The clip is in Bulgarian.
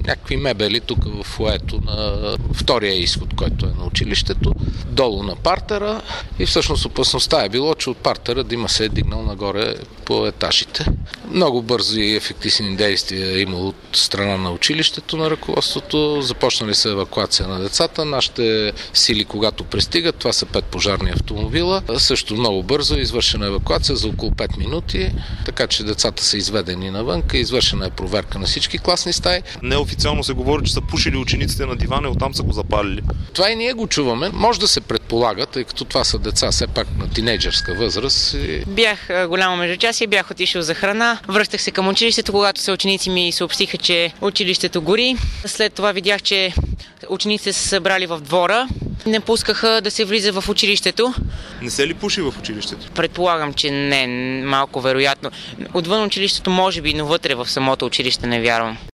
някакви мебели тук в фоето на втория изход, който е на училището, долу на партера и всъщност опасността е било, че от партера дима се е дигнал нагоре по етажите. Много бързи и ефективни действия е имало от страна на училището, на ръководството. Започнали са евакуация на децата. Нашите сили, когато пристигат, това са 5 пожарни автомобила. Също много бързо е извършена евакуация за около 5 минути, така че децата са изведени навън. Извършена е проверка на всички класни стаи. Неофициално се говори, че са пушили учениците на дивана и оттам са го запалили. Това и ние го чуваме. Може да се предполага, тъй като това са деца все пак на тинейджърска възраст. Бях голямо междучасие, бях отишъл за храна. Връщах се към училището, когато съученици ми съобщиха, че училището гори. След това видях, че учениците са събрали в двора. Не пускаха да се влиза в училището. Не се ли пуши в училището? Предполагам, че не, малко вероятно. Отвън училището може би, но вътре в самото училище не вярвам.